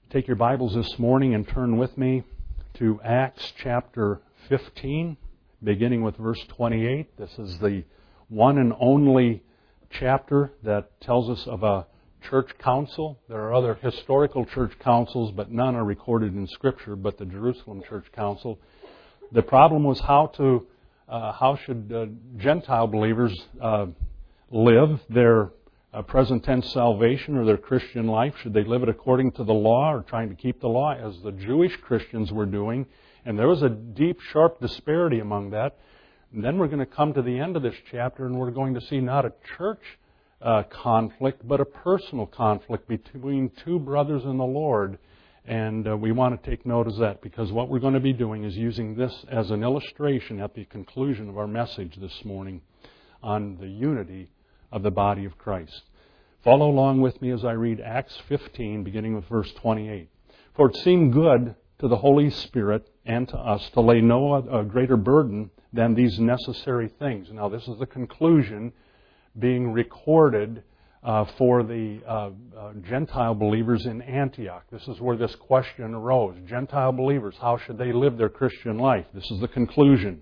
Take your Bibles this morning and turn with me to Acts chapter 15, beginning with verse 28. This is the one and only chapter that tells us of a church council. There are other historical church councils, but none are recorded in Scripture, but the Jerusalem Church Council. The problem was how should Gentile believers live their present tense salvation or their Christian life? Should they live it according to the law or trying to keep the law as the Jewish Christians were doing? And there was a deep, sharp disparity among that. And then we're going to come to the end of this chapter and we're going to see not a church conflict, but a personal conflict between two brothers in the Lord. And we want to take note of that because what we're going to be doing is using this as an illustration at the conclusion of our message this morning on the unity of the body of Christ. Follow along with me as I read Acts 15, beginning with verse 28. For it seemed good to the Holy Spirit and to us to lay no greater burden than these necessary things. Now, this is the conclusion being recorded for the Gentile believers in Antioch. This is where this question arose. Gentile believers, how should they live their Christian life? This is the conclusion.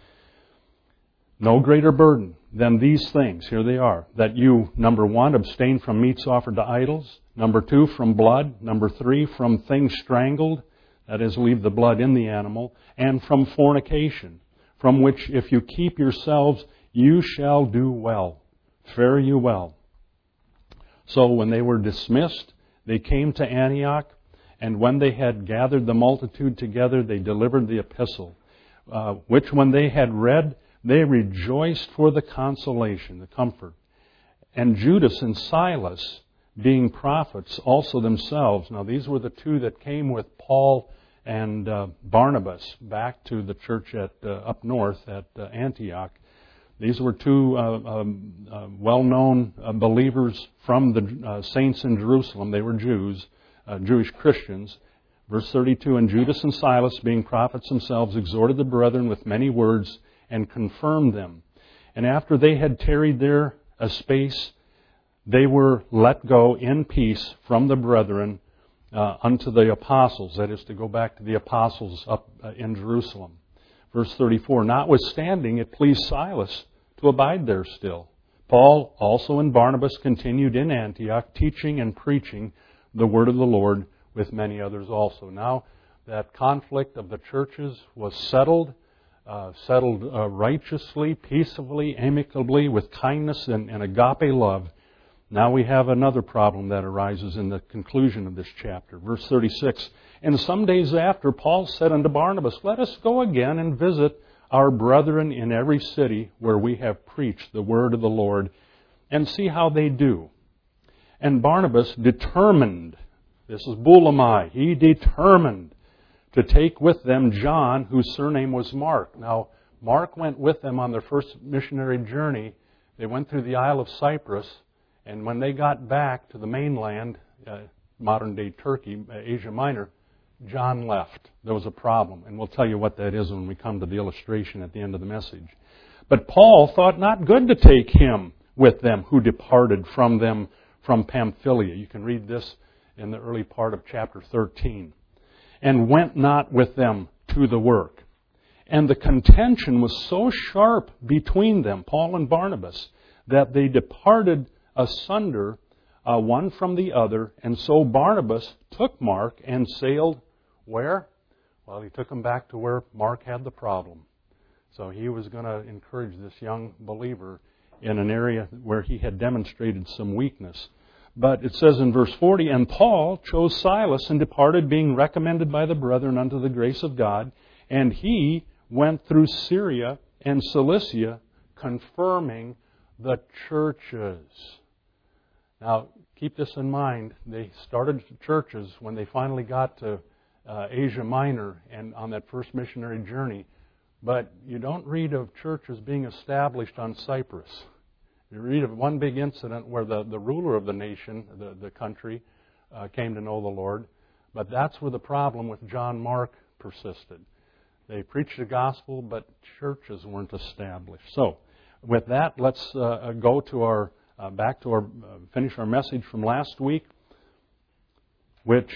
No greater burden than these things, here they are, that you, number one, abstain from meats offered to idols, number two, from blood, number three, from things strangled, that is, leave the blood in the animal, and from fornication, from which if you keep yourselves, you shall do well. Fare you well. So when they were dismissed, they came to Antioch, and when they had gathered the multitude together, they delivered the epistle, which when they had read, they rejoiced for the consolation, the comfort. And Judas and Silas, being prophets also themselves. Now these were the two that came with Paul and Barnabas back to the church at up north at Antioch. These were two well-known believers from the saints in Jerusalem. They were Jews, Jewish Christians. Verse 32, and Judas and Silas, being prophets themselves, exhorted the brethren with many words and confirmed them. And after they had tarried there a space, they were let go in peace from the brethren unto the apostles. That is, to go back to the apostles up in Jerusalem. Verse 34, notwithstanding, it pleased Silas to abide there still. Paul also and Barnabas continued in Antioch, teaching and preaching the word of the Lord with many others also. Now that conflict of the churches was settled righteously, peaceably, amicably, with kindness and agape love. Now we have another problem that arises in the conclusion of this chapter. Verse 36, and some days after, Paul said unto Barnabas, let us go again and visit our brethren in every city where we have preached the word of the Lord, and see how they do. And Barnabas determined, this is bulimai, he determined to take with them John, whose surname was Mark. Now, Mark went with them on their first missionary journey. They went through the Isle of Cyprus, and when they got back to the mainland, modern-day Turkey, Asia Minor, John left. There was a problem, and we'll tell you what that is when we come to the illustration at the end of the message. But Paul thought not good to take him with them, who departed from them from Pamphylia. You can read this in the early part of chapter 13. And went not with them to the work. And the contention was so sharp between them, Paul and Barnabas, that they departed asunder one from the other. And so Barnabas took Mark and sailed where? Well, he took him back to where Mark had the problem. So he was going to encourage this young believer in an area where he had demonstrated some weakness. But it says in verse 40, and Paul chose Silas and departed, being recommended by the brethren unto the grace of God. And he went through Syria and Cilicia, confirming the churches. Now, keep this in mind. They started churches when they finally got to Asia Minor and on that first missionary journey. But you don't read of churches being established on Cyprus. You read of one big incident where the ruler of the nation, the country, came to know the Lord. But that's where the problem with John Mark persisted. They preached the gospel, but churches weren't established. So, with that, let's go to our finish our message from last week, which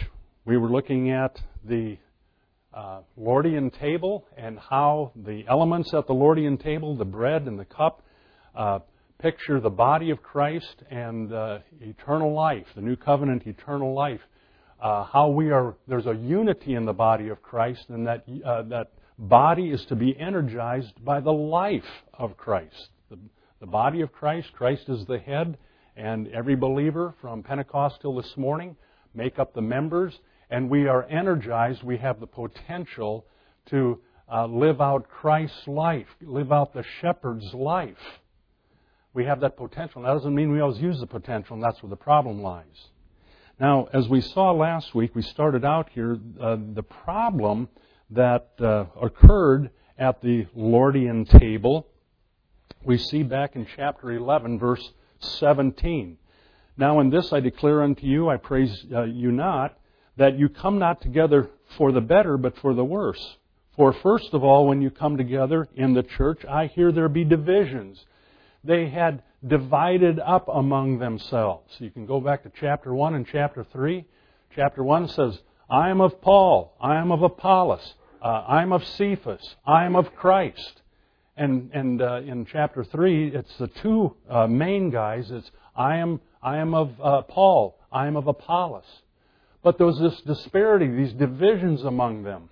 We were looking at the Lordian table and how the elements at the Lordian table, the bread and the cup, picture the body of Christ and eternal life, the new covenant eternal life. There's a unity in the body of Christ, and that body is to be energized by the life of Christ. The body of Christ, Christ is the head, and every believer from Pentecost till this morning make up the members, and we are energized. We have the potential to live out Christ's life, live out the shepherd's life. We have that potential. That doesn't mean we always use the potential, and that's where the problem lies. Now, as we saw last week, we started out here, the problem that occurred at the Lordian table, we see back in chapter 11, verse 17. Now in this I declare unto you, I praise you not, that you come not together for the better, but for the worse. For first of all, when you come together in the church, I hear there be divisions. They had divided up among themselves. You can go back to chapter 1 and chapter 3. Chapter 1 says, I am of Paul, I am of Apollos, I am of Cephas, I am of Christ. And in chapter 3, it's the two main guys. It's I am of Paul, I am of Apollos. But there was this disparity, these divisions among them.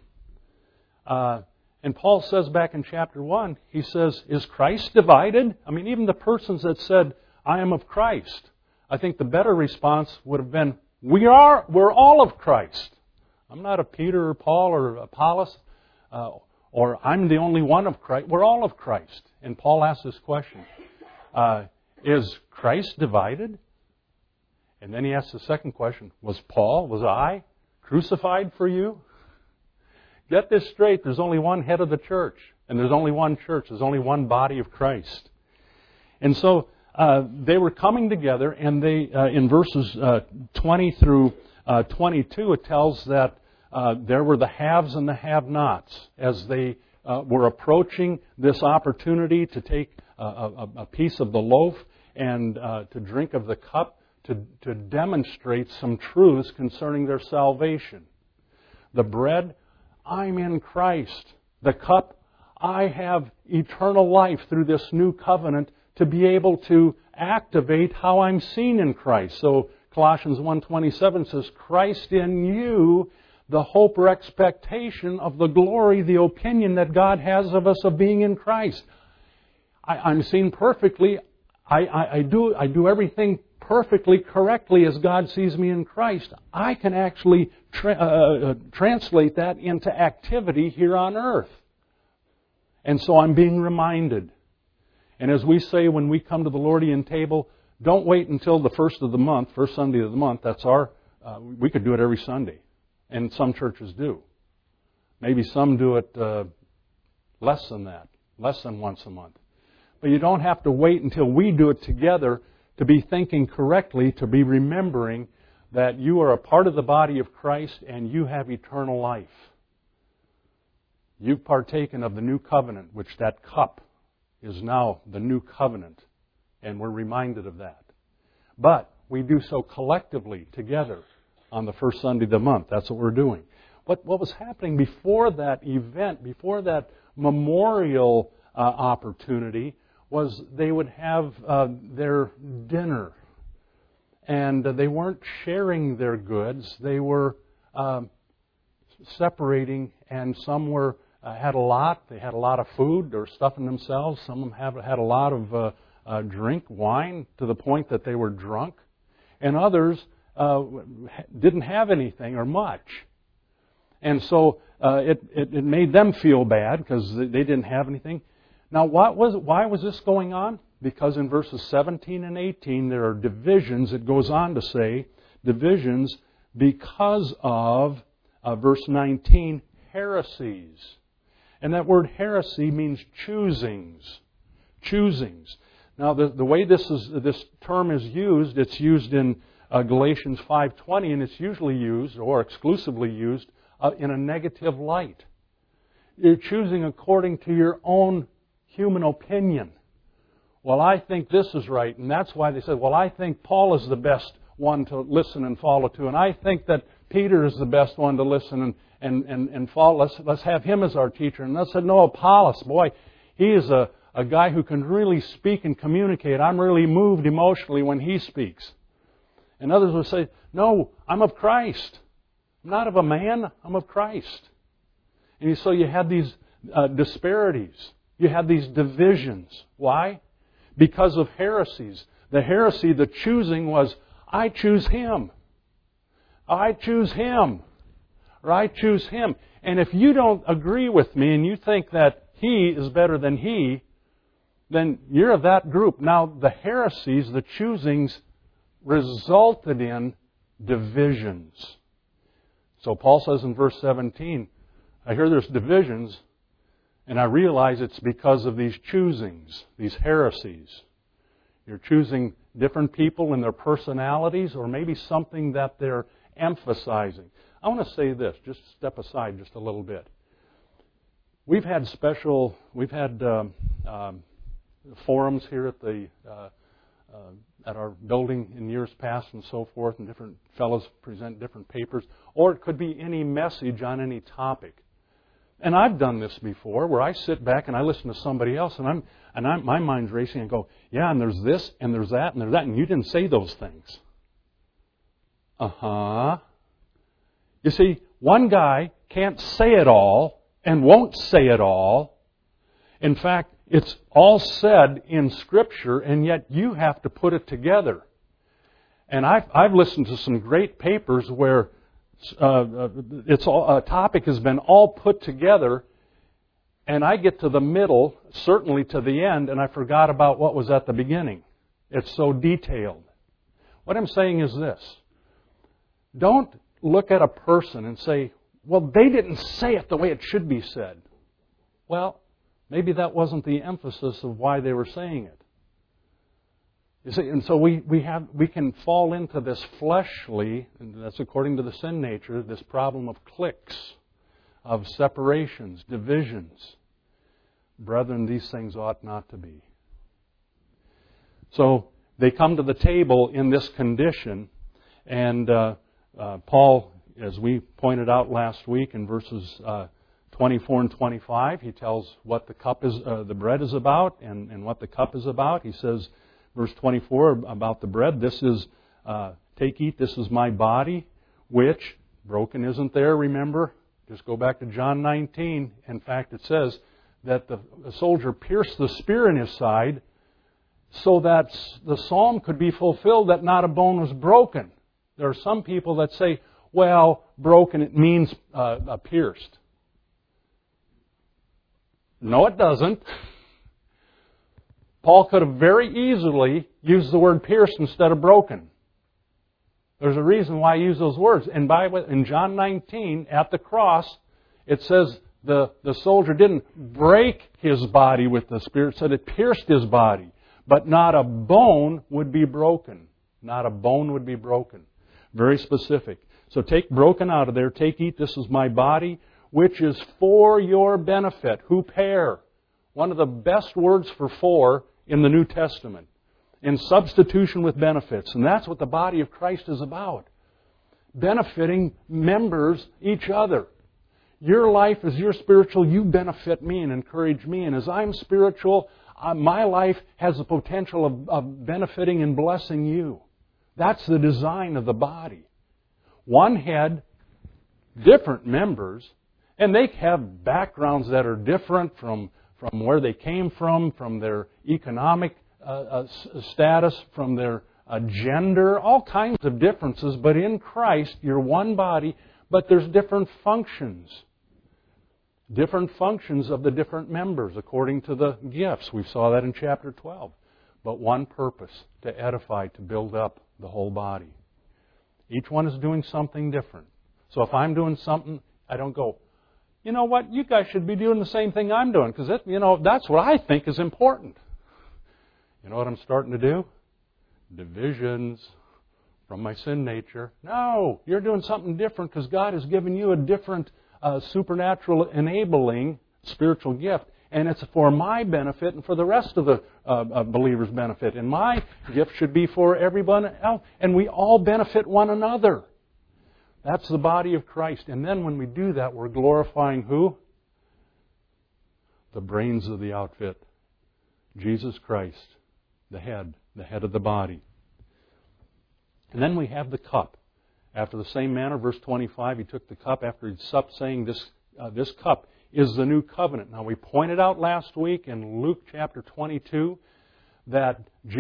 And Paul says back in chapter 1, he says, is Christ divided? I mean, even the persons that said, I am of Christ, I think the better response would have been, we're all of Christ. I'm not a Peter or Paul or Apollos, or I'm the only one of Christ. We're all of Christ. And Paul asks this question, is Christ divided? And then he asks the second question, was I crucified for you? Get this straight, there's only one head of the church, and there's only one church, there's only one body of Christ. And so they were coming together, and they in verses 20 through 22, it tells that there were the haves and the have-nots as they were approaching this opportunity to take a piece of the loaf and to drink of the cup to demonstrate some truths concerning their salvation. The bread, I'm in Christ. The cup, I have eternal life through this new covenant to be able to activate how I'm seen in Christ. So Colossians 1:27 says, Christ in you, the hope or expectation of the glory, the opinion that God has of us of being in Christ. I'm seen perfectly. I do everything perfectly, correctly as God sees me in Christ. I can actually translate that into activity here on earth. And so I'm being reminded. And as we say when we come to the Lordian table, don't wait until the first Sunday of the month. That's we could do it every Sunday. And some churches do. Maybe some do it less than that, less than once a month. But you don't have to wait until we do it together to be thinking correctly, to be remembering that you are a part of the body of Christ and you have eternal life. You've partaken of the new covenant, which that cup is now the new covenant, and we're reminded of that. But we do so collectively together on the first Sunday of the month. That's what we're doing. What was happening before that event, before that memorial opportunity, was they would have their dinner. And they weren't sharing their goods. They were separating, and some had a lot. They had a lot of food. They were stuffing themselves. Some of them had a lot of drink, wine, to the point that they were drunk. And others didn't have anything or much. And so it made them feel bad because they didn't have anything. Now, why was this going on? Because in verses 17 and 18, there are divisions. It goes on to say, divisions because of, verse 19, heresies. And that word heresy means choosings. Choosings. Now, the way this term is used, it's used in Galatians 5:20, and it's usually used, or exclusively used, in a negative light. You're choosing according to your own human opinion. Well, I think this is right, and that's why they said, well, I think Paul is the best one to listen and follow to. And I think that Peter is the best one to listen and follow. Let's have him as our teacher. And I said, no, Apollos, boy, he is a guy who can really speak and communicate. I'm really moved emotionally when he speaks. And others would say, no, I'm of Christ. I'm not of a man, I'm of Christ. And so you had these disparities. You had these divisions. Why? Because of heresies. The heresy, the choosing was, I choose him. I choose him. Or I choose him. And if you don't agree with me and you think that he is better than he, then you're of that group. Now, the heresies, the choosings, resulted in divisions. So Paul says in verse 17, I hear there's divisions, and I realize it's because of these choosings, these heresies. You're choosing different people and their personalities, or maybe something that they're emphasizing. I want to say this, just step aside just a little bit. We've had forums here at our building in years past and so forth, and different fellows present different papers, or it could be any message on any topic. And I've done this before, where I sit back and I listen to somebody else, and my mind's racing and go, yeah, and there's this, and there's that, and there's that, and you didn't say those things. You see, one guy can't say it all and won't say it all. In fact, it's all said in Scripture, and yet you have to put it together. And I've listened to some great papers where a topic has been all put together, and I get to the middle, certainly to the end, and I forgot about what was at the beginning. It's so detailed. What I'm saying is this. Don't look at a person and say, well, they didn't say it the way it should be said. Well, maybe that wasn't the emphasis of why they were saying it. You see, and so we can fall into this fleshly, and that's according to the sin nature, this problem of cliques, of separations, divisions. Brethren, these things ought not to be. So they come to the table in this condition, and Paul, as we pointed out last week in verses 24 and 25, he tells what the bread is about and what the cup is about. He says, verse 24 about the bread, this is, take, eat, this is my body, which, broken isn't there, remember? Just go back to John 19. In fact, it says that the soldier pierced the spear in his side so that the psalm could be fulfilled that not a bone was broken. There are some people that say, well, broken, it means pierced. No, it doesn't. Paul could have very easily used the word pierced instead of broken. There's a reason why I use those words. And in John 19, at the cross, it says the soldier didn't break his body with the spear. It said it pierced his body. But not a bone would be broken. Not a bone would be broken. Very specific. So take broken out of there. Take, eat, this is my body, which is for your benefit. Huper. One of the best words for in the New Testament. In substitution with benefits. And that's what the body of Christ is about. Benefiting members, each other. Your life, as you're spiritual, you benefit me and encourage me. And as I'm spiritual, my life has the potential of benefiting and blessing you. That's the design of the body. One head, different members, and they have backgrounds that are different from where they came from their economic status, from their gender, all kinds of differences. But in Christ, you're one body, but there's different functions. Different functions of the different members according to the gifts. We saw that in chapter 12. But one purpose, to edify, to build up the whole body. Each one is doing something different. So if I'm doing something, I don't go, you know what, you guys should be doing the same thing I'm doing, because that's what I think is important. You know what I'm starting to do? Divisions from my sin nature. No, you're doing something different because God has given you a different supernatural enabling spiritual gift, And it's for my benefit and for the rest of the believers' benefit. And my gift should be for everyone else. And we all benefit one another. That's the body of Christ. And then when we do that, we're glorifying who? The brains of the outfit. Jesus Christ, the head of the body. And then we have the cup. After the same manner, verse 25, He took the cup after He'd supped, saying, this cup is the new covenant. Now, we pointed out last week in Luke chapter 22 that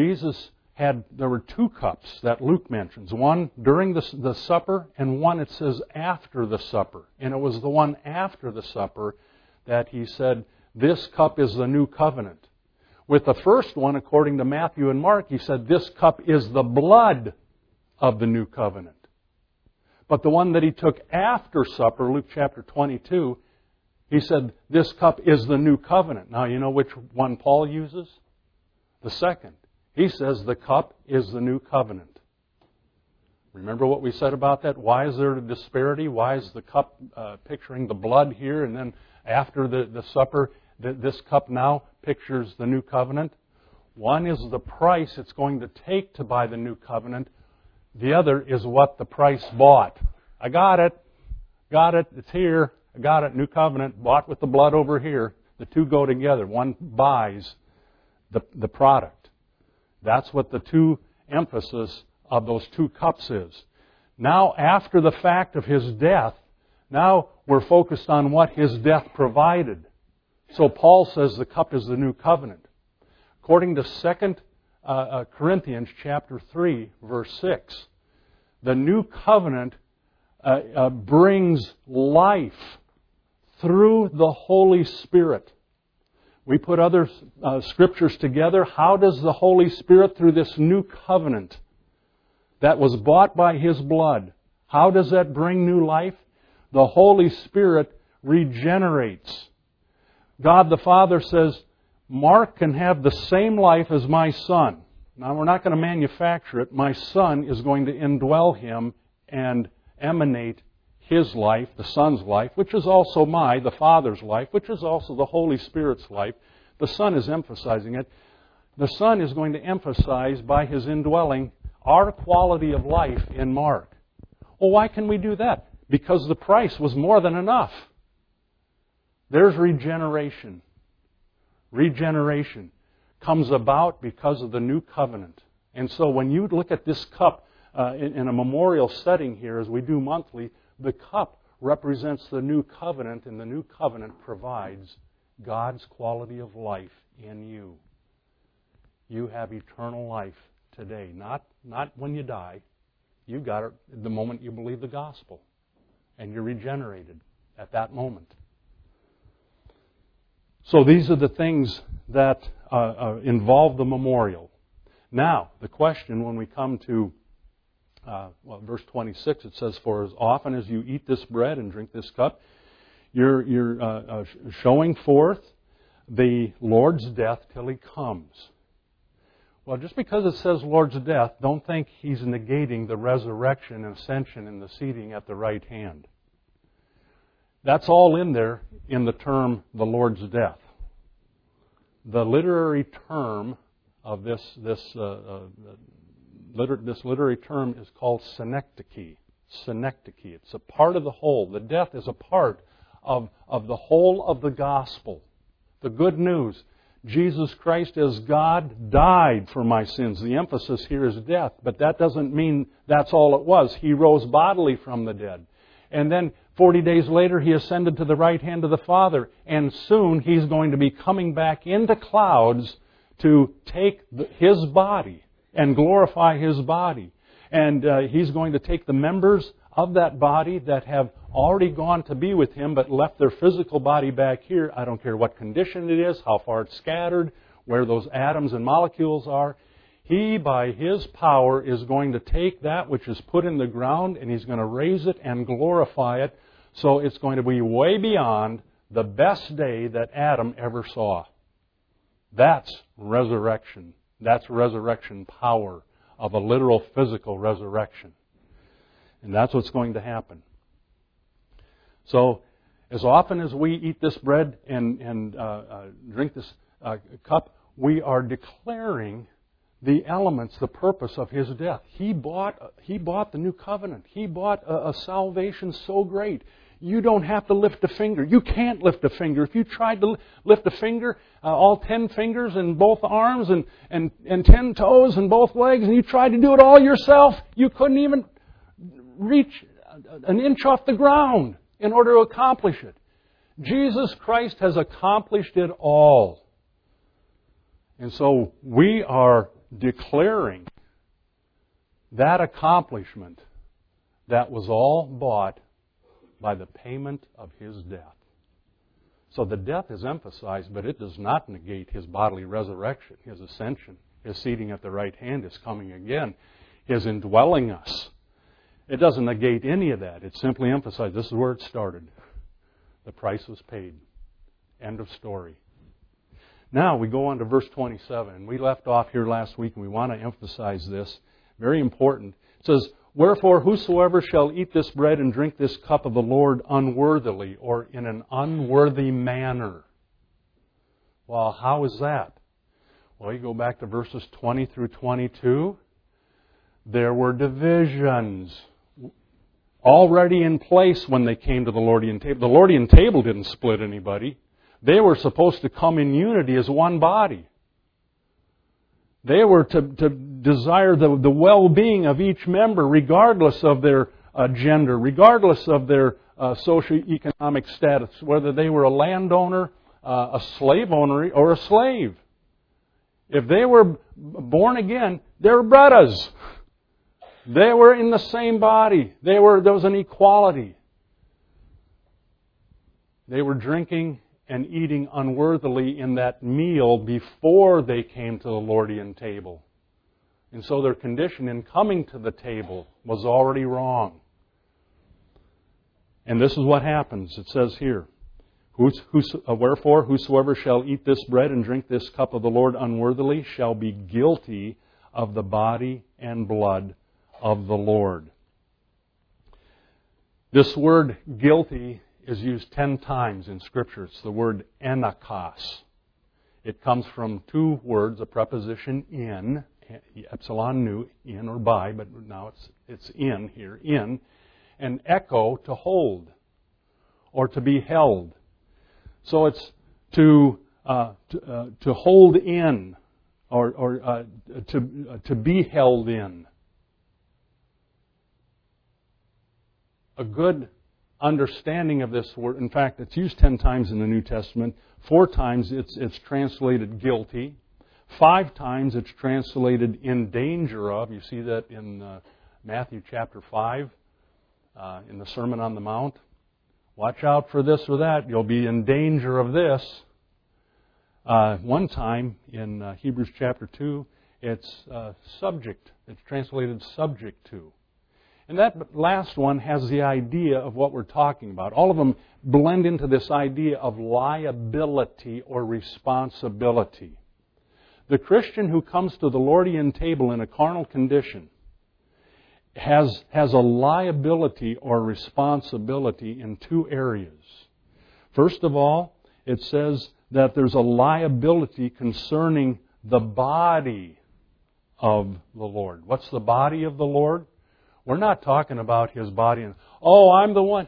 there were two cups that Luke mentions. One during the supper, and one, it says, after the supper. And it was the one after the supper that He said, this cup is the new covenant. With the first one, according to Matthew and Mark, He said, this cup is the blood of the new covenant. But the one that He took after supper, Luke chapter 22, He said, this cup is the new covenant. Now, you know which one Paul uses? The second. He says the cup is the new covenant. Remember what we said about that? Why is there a disparity? Why is the cup picturing the blood here, and then after the supper, this cup now pictures the new covenant? One is the price it's going to take to buy the new covenant. The other is what the price bought. I got it. It's here. I got it. New covenant. Bought with the blood over here. The two go together. One buys the product. That's what the two emphasis of those two cups is. Now, after the fact of His death, now we're focused on what His death provided. So Paul says the cup is the new covenant. According to 2 Corinthians chapter 3, verse 6, the new covenant brings life through the Holy Spirit. We put other scriptures together. How does the Holy Spirit, through this new covenant that was bought by His blood, how does that bring new life? The Holy Spirit regenerates. God the Father says, Mark can have the same life as my son. Now, we're not going to manufacture it. My son is going to indwell him and emanate His life, the Son's life, which is also the Father's life, which is also the Holy Spirit's life. The Son is emphasizing it. The Son is going to emphasize by His indwelling our quality of life in Mark. Well, why can we do that? Because the price was more than enough. There's regeneration. Regeneration comes about because of the new covenant. And so when you look at this cup in a memorial setting here, as we do monthly, the cup represents the new covenant, and the new covenant provides God's quality of life in you. You have eternal life today, not when you die. You got it the moment you believe the gospel, and you're regenerated at that moment. So these are the things that involve the memorial. Now, the question when we come to verse 26, it says, for as often as you eat this bread and drink this cup, you're showing forth the Lord's death till He comes. Well, just because it says Lord's death, don't think He's negating the resurrection and ascension and the seating at the right hand. That's all in there in the term the Lord's death. The literary term of this literary term is called synecdoche. Synecdoche. It's a part of the whole. The death is a part of the whole of the gospel. The good news. Jesus Christ as God died for my sins. The emphasis here is death, but that doesn't mean that's all it was. He rose bodily from the dead. And then 40 days later, He ascended to the right hand of the Father. And soon He's going to be coming back into clouds to take His body and glorify His body. And He's going to take the members of that body that have already gone to be with Him but left their physical body back here. I don't care what condition it is, how far it's scattered, where those atoms and molecules are. He, by His power, is going to take that which is put in the ground and He's going to raise it and glorify it. So it's going to be way beyond the best day that Adam ever saw. That's resurrection. That's resurrection power of a literal physical resurrection. And that's what's going to happen. So As often as we eat this bread and drink this cup, we are declaring the elements, the purpose of His death. He bought the new covenant. He bought a salvation so great. You don't have to lift a finger. You can't lift a finger. If you tried to lift a finger, all 10 fingers in both arms and 10 toes in both legs, and you tried to do it all yourself, you couldn't even reach an inch off the ground in order to accomplish it. Jesus Christ has accomplished it all. And so we are declaring that accomplishment that was all bought by the payment of His death. So the death is emphasized, but it does not negate His bodily resurrection, His ascension, His seating at the right hand, His coming again, His indwelling us. It doesn't negate any of that. It simply emphasizes this is where it started. The price was paid. End of story. Now we go on to verse 27. We left off here last week, and we want to emphasize this. Very important. It says, "Wherefore whosoever shall eat this bread and drink this cup of the Lord unworthily," or in an unworthy manner. Well, how is that? Well, you go back to verses 20 through 22. There were divisions already in place when they came to the Lordian table. The Lordian table didn't split anybody. They were supposed to come in unity as one body. They were to desire the well-being of each member, regardless of their gender, regardless of their socioeconomic status, whether they were a landowner, a slave owner, or a slave. If they were born again, they were brothers. They were in the same body. There was an equality. They were drinking and eating unworthily in that meal before they came to the Lordian table. And so their condition in coming to the table was already wrong. And this is what happens. It says here, "Wherefore whosoever shall eat this bread and drink this cup of the Lord unworthily shall be guilty of the body and blood of the Lord." This word guilty is used 10 times in Scripture. It's the word enakos. It comes from two words, a preposition in, epsilon nu, in or by, but now it's in here, in, and echo, to hold, or to be held. So it's to hold in, or to be held in. A good understanding of this word, in fact, it's used 10 times in the New Testament. 4 times it's translated guilty. 5 times it's translated in danger of. You see that in Matthew chapter 5, in the Sermon on the Mount. Watch out for this or that. You'll be in danger of this. One time in Hebrews chapter 2, it's subject. It's translated subject to. And that last one has the idea of what we're talking about. All of them blend into this idea of liability or responsibility. The Christian who comes to the Lordian table in a carnal condition has a liability or responsibility in 2 areas. First of all, it says that there's a liability concerning the body of the Lord. What's the body of the Lord? We're not talking about His body and, I'm the one.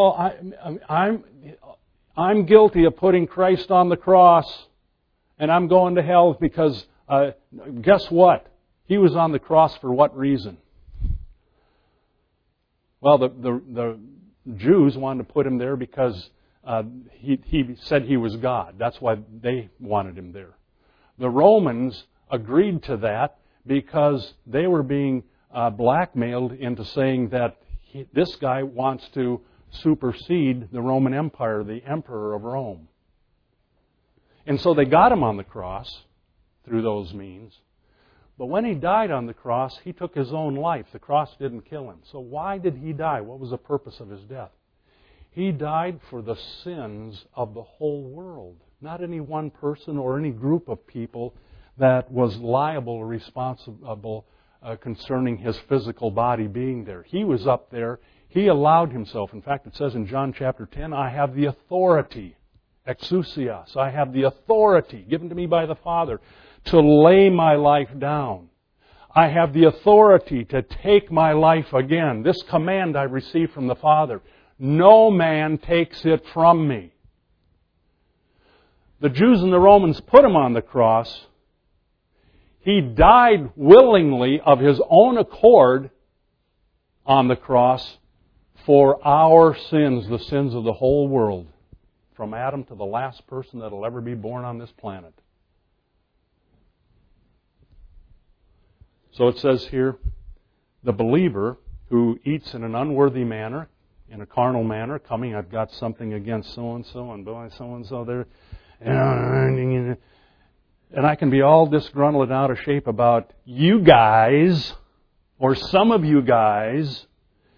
I'm guilty of putting Christ on the cross, and I'm going to hell because guess what? He was on the cross for what reason? Well, the Jews wanted to put Him there because he said He was God. That's why they wanted Him there. The Romans agreed to that because they were being blackmailed into saying that this guy wants to supersede the Roman Empire, the Emperor of Rome. And so they got Him on the cross through those means. But when He died on the cross, He took His own life. The cross didn't kill Him. So why did He die? What was the purpose of His death? He died for the sins of the whole world. Not any one person or any group of people that was liable or responsible concerning His physical body being there. He was up there. He allowed Himself. In fact, it says in John chapter 10, I have the authority, exousias, I have the authority given to me by the Father to lay my life down. I have the authority to take my life again. This command I received from the Father. No man takes it from me. The Jews and the Romans put Him on the cross. He died willingly of His own accord on the cross for our sins, the sins of the whole world, from Adam to the last person that will ever be born on this planet. So it says here, the believer who eats in an unworthy manner, in a carnal manner, coming, I've got something against so-and-so and boy, so-and-so there, and I can be all disgruntled and out of shape about you guys, or some of you guys,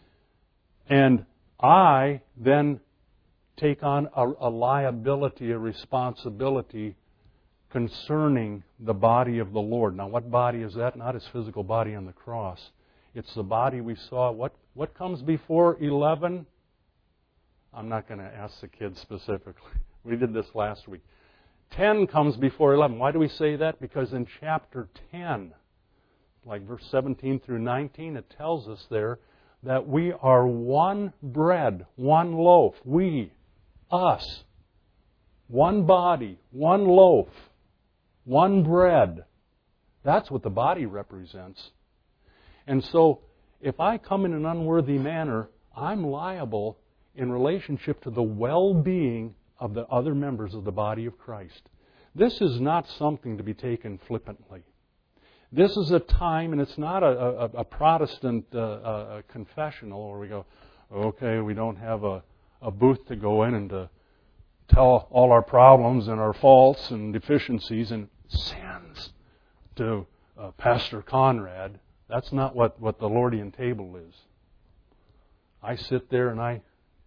and I then take on a liability, a responsibility concerning the body of the Lord. Now, what body is that? Not His physical body on the cross. It's the body we saw. What comes before 11? I'm not going to ask the kids specifically. We did this last week. 10 comes before 11. Why do we say that? Because in chapter 10, like verse 17 through 19, it tells us there that we are one bread, one loaf. We, us, one body, one loaf, one bread. That's what the body represents. And so, if I come in an unworthy manner, I'm liable in relationship to the well-being of the other members of the body of Christ. This is not something to be taken flippantly. This is a time, and it's not a Protestant confessional where we go, okay, we don't have a booth to go in and to tell all our problems and our faults and deficiencies and sins to Pastor Conrad. That's not what the Lordian table is. I sit there and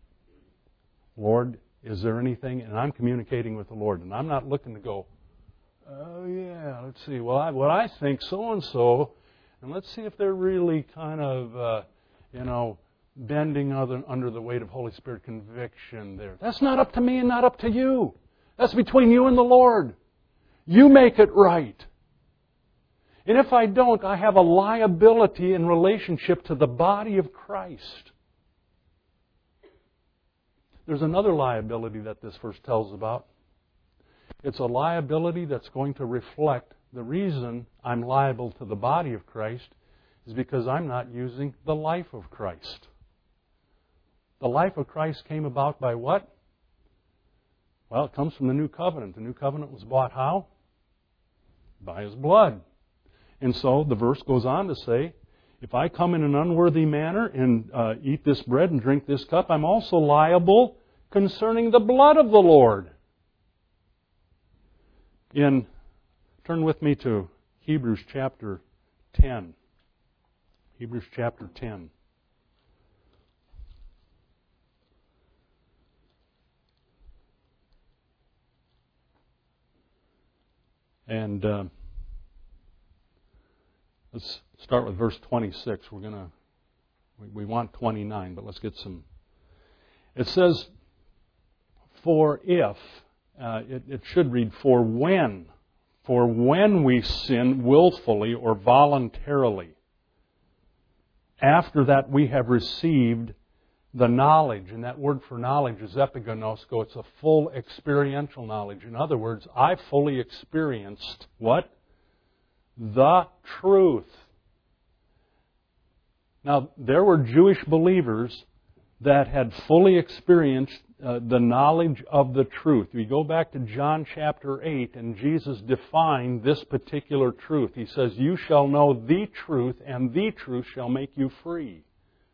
Lord, is there anything? And I'm communicating with the Lord. And I'm not looking to go, oh yeah, let's see. Well, what I think so-and-so, and let's see if they're really kind of, bending under the weight of Holy Spirit conviction there. That's not up to me and not up to you. That's between you and the Lord. You make it right. And if I don't, I have a liability in relationship to the body of Christ. There's another liability that this verse tells about. It's a liability that's going to reflect the reason I'm liable to the body of Christ is because I'm not using the life of Christ. The life of Christ came about by what? Well, it comes from the New Covenant. The New Covenant was bought how? By His blood. And so the verse goes on to say, if I come in an unworthy manner and eat this bread and drink this cup, I'm also liable concerning the blood of the Lord. Turn with me to Hebrews chapter 10. Hebrews chapter 10. And let's start with verse 26. We want 29, but let's get some. It says, for if, it should read, for when we sin willfully or voluntarily, after that we have received the knowledge, and that word for knowledge is epigenosko. It's a full experiential knowledge. In other words, I fully experienced what? The truth. Now, there were Jewish believers that had fully experienced the knowledge of the truth. We go back to John chapter 8, and Jesus defined this particular truth. He says, you shall know the truth, and the truth shall make you free.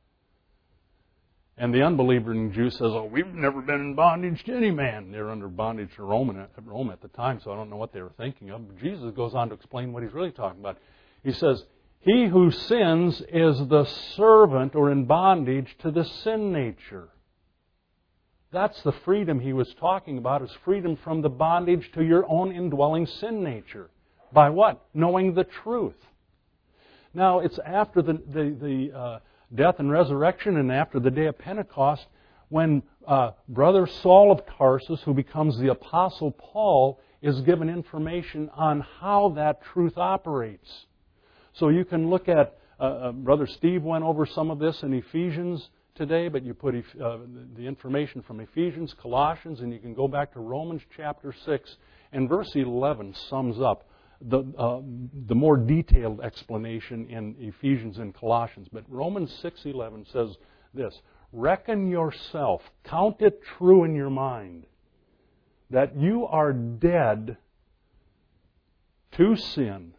And the unbelieving Jew says, oh, we've never been in bondage to any man. They're under bondage to Rome at the time, so I don't know what they were thinking of. But Jesus goes on to explain what He's really talking about. He says, he who sins is the servant or in bondage to the sin nature. That's the freedom He was talking about, is freedom from the bondage to your own indwelling sin nature. By what? Knowing the truth. Now, it's after the death and resurrection, and after the day of Pentecost, when Brother Saul of Tarsus, who becomes the Apostle Paul, is given information on how that truth operates. So you can look at, Brother Steve went over some of this in Ephesians today, but you put the information from Ephesians, Colossians, and you can go back to Romans chapter 6, and verse 11 sums up the more detailed explanation in Ephesians and Colossians. But Romans 6:11 says this: reckon yourself, count it true in your mind, that you are dead to sin,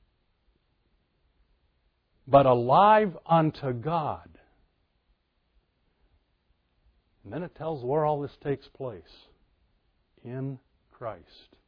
but alive unto God. And then it tells where all this takes place. In Christ.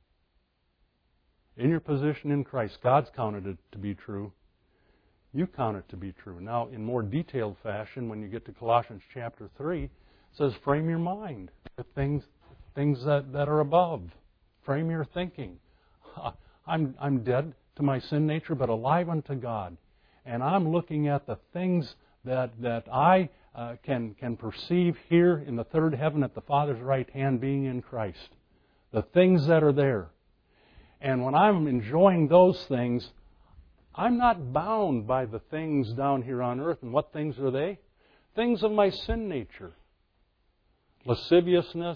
In your position in Christ, God's counted it to be true. You count it to be true. Now, in more detailed fashion, when you get to Colossians chapter 3, it says, frame your mind with things that are above. Frame your thinking. I'm dead to my sin nature, but alive unto God. And I'm looking at the things that I can perceive here in the third heaven at the Father's right hand, being in Christ. The things that are there. And when I'm enjoying those things, I'm not bound by the things down here on earth. And what things are they? Things of my sin nature. Lasciviousness.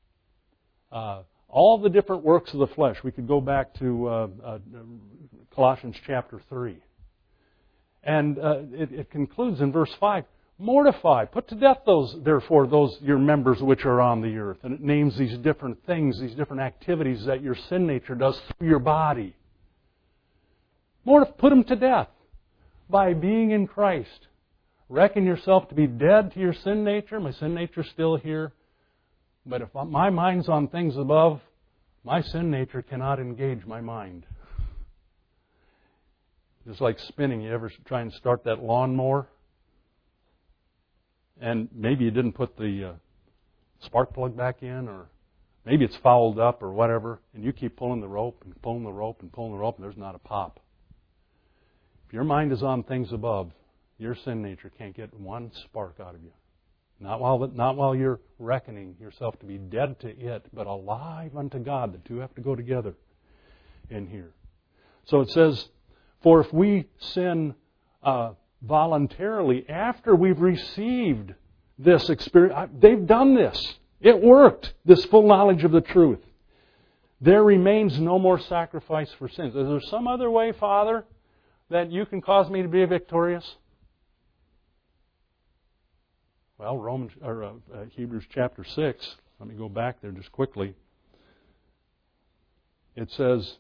All the different works of the flesh. We could go back to Colossians chapter 3. And it concludes in verse 5. Mortify, put to death those your members which are on the earth. And it names these different things, these different activities that your sin nature does through your body. Put them to death by being in Christ. Reckon yourself to be dead to your sin nature. My sin nature's still here. But if my mind's on things above, my sin nature cannot engage my mind. Just like spinning. You ever try and start that lawnmower? And maybe you didn't put the spark plug back in, or maybe it's fouled up or whatever, and you keep pulling the rope and pulling the rope and pulling the rope, and there's not a pop. If your mind is on things above, your sin nature can't get one spark out of you. Not while you're reckoning yourself to be dead to it, but alive unto God. The two have to go together in here. So it says, for if we sin voluntarily after we've received this experience, they've done this. It worked, this full knowledge of the truth. There remains no more sacrifice for sins. Is there some other way, Father, that you can cause me to be victorious? Well, Hebrews chapter 6, let me go back there just quickly. It says,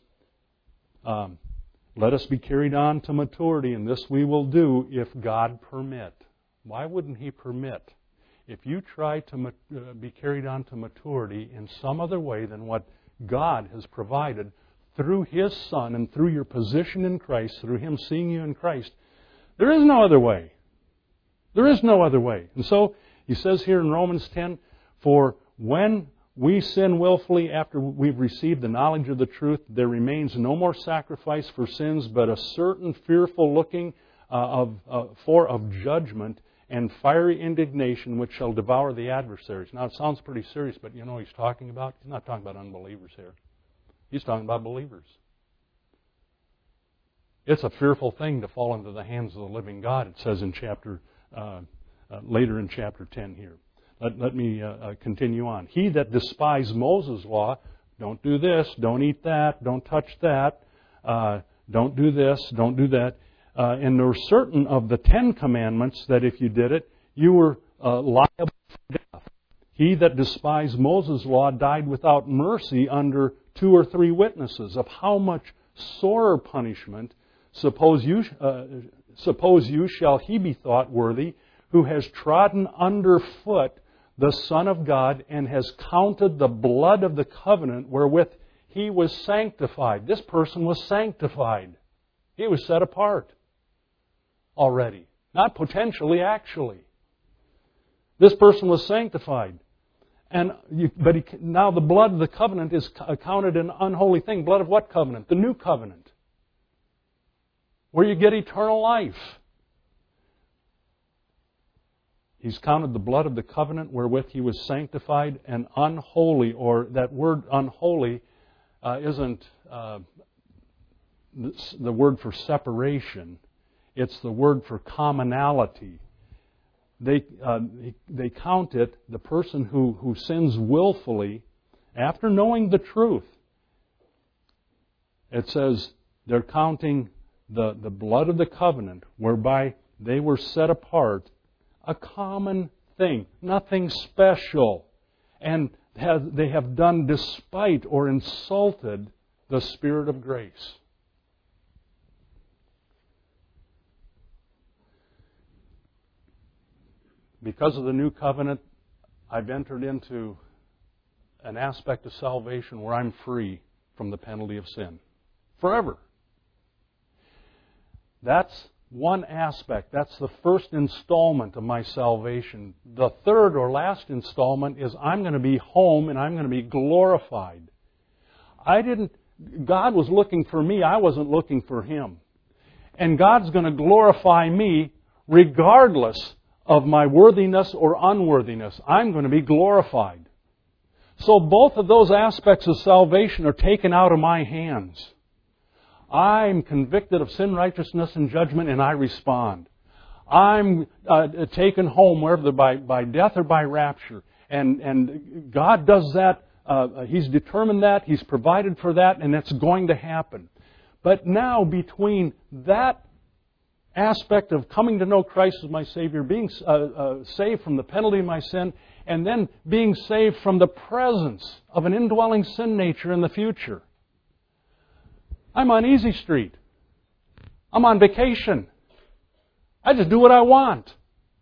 let us be carried on to maturity, and this we will do if God permit. Why wouldn't He permit? If you try to be carried on to maturity in some other way than what God has provided through His Son and through your position in Christ, through Him seeing you in Christ, there is no other way. There is no other way. And so, he says here in Romans 10, for when we sin willfully after we've received the knowledge of the truth, there remains no more sacrifice for sins, but a certain fearful looking of judgment and fiery indignation which shall devour the adversaries. Now it sounds pretty serious, but you know what he's talking about? He's not talking about unbelievers here. He's talking about believers. It's a fearful thing to fall into the hands of the living God, it says in later in chapter 10 here. Let me continue on. He that despised Moses' law, don't do this, don't eat that, don't touch that, don't do this, don't do that. And there were certain of the 10 commandments that if you did it, you were liable for death. He that despised Moses' law died without mercy under 2 or 3 witnesses. Of how much sorer punishment, suppose you shall he be thought worthy, who has trodden underfoot the Son of God, and has counted the blood of the covenant wherewith he was sanctified. This person was sanctified. He was set apart already. Not potentially, actually. This person was sanctified. Now the blood of the covenant is counted an unholy thing. Blood of what covenant? The new covenant. Where you get eternal life. He's counted the blood of the covenant wherewith he was sanctified and unholy, or that word unholy isn't the word for separation. It's the word for commonality. They count it, the person who sins willfully, after knowing the truth. It says they're counting the blood of the covenant whereby they were set apart, a common thing, nothing special. And they have done despite or insulted the Spirit of grace. Because of the new covenant, I've entered into an aspect of salvation where I'm free from the penalty of sin. Forever. That's one aspect. That's the first installment of my salvation. The third or last installment is I'm going to be home and I'm going to be glorified. God was looking for me. I wasn't looking for Him. And God's going to glorify me regardless of my worthiness or unworthiness. I'm going to be glorified. So both of those aspects of salvation are taken out of my hands. I'm convicted of sin, righteousness, and judgment, and I respond. I'm taken home, whether by death or by rapture. And God does that. He's determined that. He's provided for that, and it's going to happen. But now, between that aspect of coming to know Christ as my Savior, being saved from the penalty of my sin, and then being saved from the presence of an indwelling sin nature in the future, I'm on easy street. I'm on vacation. I just do what I want.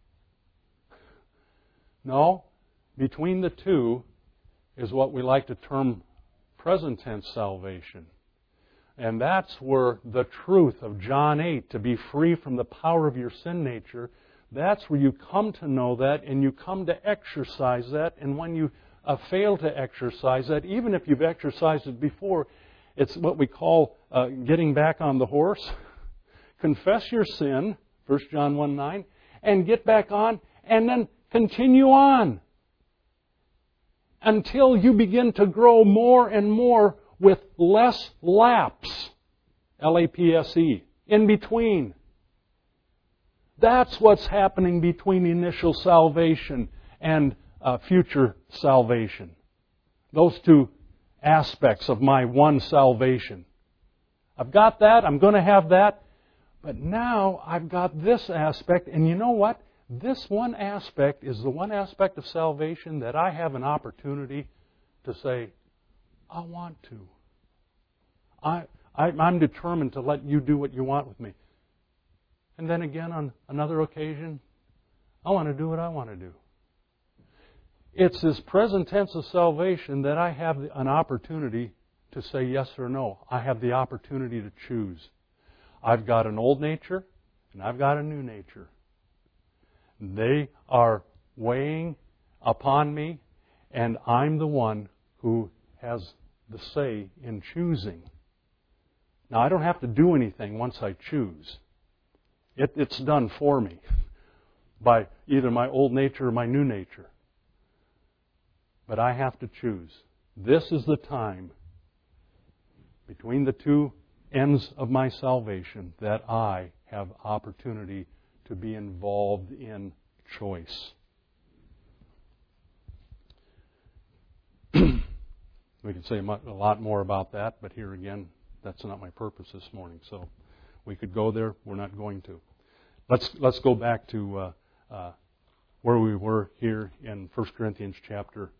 No, between the two is what we like to term present tense salvation. And that's where the truth of John 8, to be free from the power of your sin nature, that's where you come to know that and you come to exercise that. And when you fail to exercise that, even if you've exercised it before, it's what we call getting back on the horse. Confess your sin, 1 John 1:9, and get back on, and then continue on until you begin to grow more and more with less lapse, L-A-P-S-E, in between. That's what's happening between initial salvation and future salvation. Those two aspects of my one salvation. I've got that, I'm going to have that, but now I've got this aspect, and you know what? This one aspect is the one aspect of salvation that I have an opportunity to say, I want to. I'm determined to let you do what you want with me. And then again, on another occasion, I want to do what I want to do. It's this present tense of salvation that I have an opportunity to say yes or no. I have the opportunity to choose. I've got an old nature and I've got a new nature. They are weighing upon me, and I'm the one who has the say in choosing. Now, I don't have to do anything once I choose. It's done for me by either my old nature or my new nature. But I have to choose. This is the time between the two ends of my salvation that I have opportunity to be involved in choice. We could say a lot more about that, but here again, that's not my purpose this morning. So we could go there. We're not going to. Let's go back to where we were here in 1 Corinthians chapter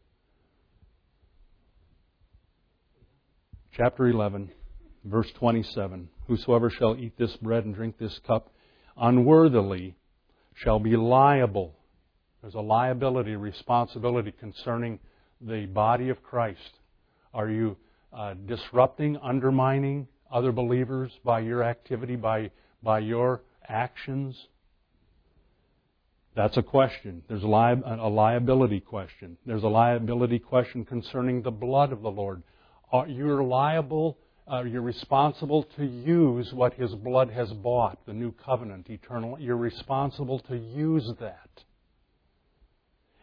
11, verse 27. Whosoever shall eat this bread and drink this cup unworthily shall be liable. There's a liability, responsibility concerning the body of Christ. Are you disrupting, undermining other believers by your activity, by your actions? That's a question. There's a liability question. There's a liability question concerning the blood of the Lord. You're liable, you're responsible to use what His blood has bought, the new covenant, eternal. You're responsible to use that.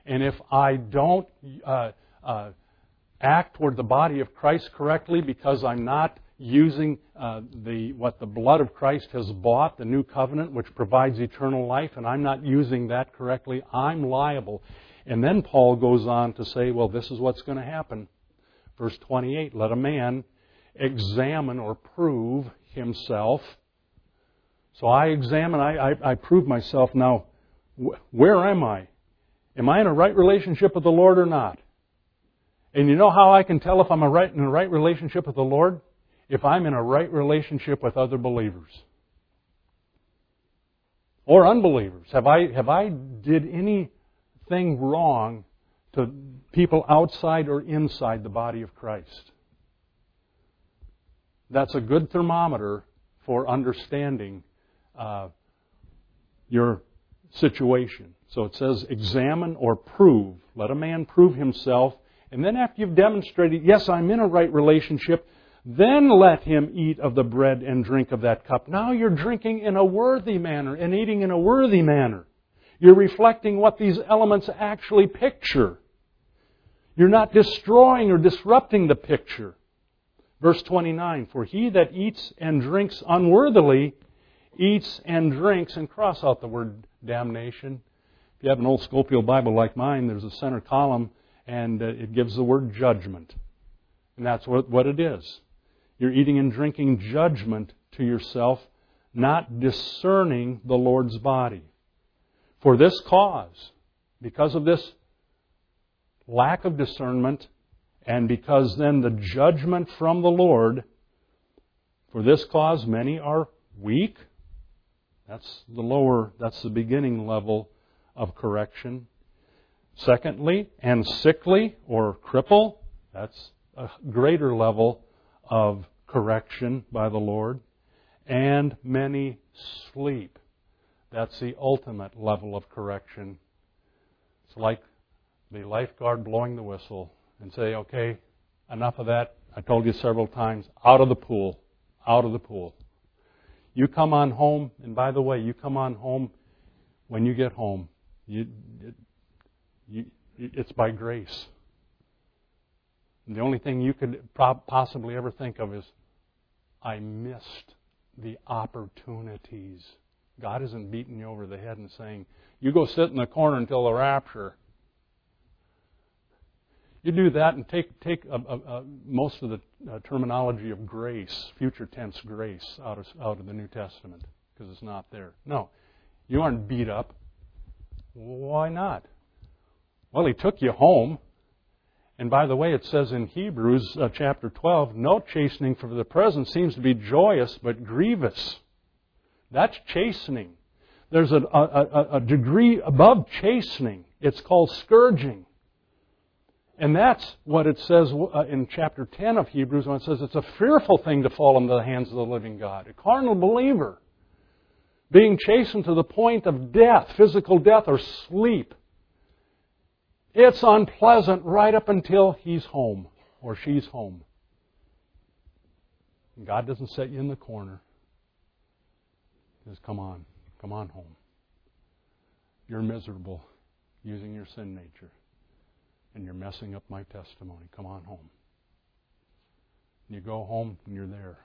And if I don't act toward the body of Christ correctly because I'm not using what the blood of Christ has bought, the new covenant, which provides eternal life, and I'm not using that correctly, I'm liable. And then Paul goes on to say, well, this is what's going to happen. Verse 28, let a man examine or prove himself. So I examine, I prove myself. Now, where am I? Am I in a right relationship with the Lord or not? And you know how I can tell if I'm in a right relationship with the Lord? If I'm in a right relationship with other believers. Or unbelievers. Have I did anything wrong to people outside or inside the body of Christ? That's a good thermometer for understanding your situation. So it says, examine or prove. Let a man prove himself. And then after you've demonstrated, yes, I'm in a right relationship, then let him eat of the bread and drink of that cup. Now you're drinking in a worthy manner and eating in a worthy manner. You're reflecting what these elements actually picture. You're not destroying or disrupting the picture. Verse 29, for he that eats and drinks unworthily eats and drinks, and cross out the word damnation. If you have an old Scofield Bible like mine, there's a center column, and it gives the word judgment. And that's what it is. You're eating and drinking judgment to yourself, not discerning the Lord's body. For this cause, because of this lack of discernment, and because then the judgment from the Lord, for this cause many are weak. That's the beginning level of correction. Secondly, and sickly or cripple, that's a greater level of correction by the Lord. And many sleep. That's the ultimate level of correction. It's like the lifeguard blowing the whistle and say, okay, enough of that. I told you several times, out of the pool, out of the pool. You come on home, and by the way, you come on home when you get home. It's by grace. And the only thing you could possibly ever think of is, I missed the opportunities. God isn't beating you over the head and saying, you go sit in the corner until the rapture. You do that and take most of the terminology of grace, future tense grace, out of the New Testament, because it's not there. No, you aren't beat up. Why not? Well, He took you home. And by the way, it says in Hebrews chapter 12, no chastening for the present seems to be joyous, but grievous. That's chastening. There's a degree above chastening. It's called scourging. And that's what it says in chapter 10 of Hebrews when it says it's a fearful thing to fall into the hands of the living God. A carnal believer being chastened to the point of death, physical death or sleep. It's unpleasant right up until he's home or she's home. And God doesn't set you in the corner. He says, come on home. You're miserable using your sin nature. And you're messing up my testimony. Come on home. And you go home and you're there.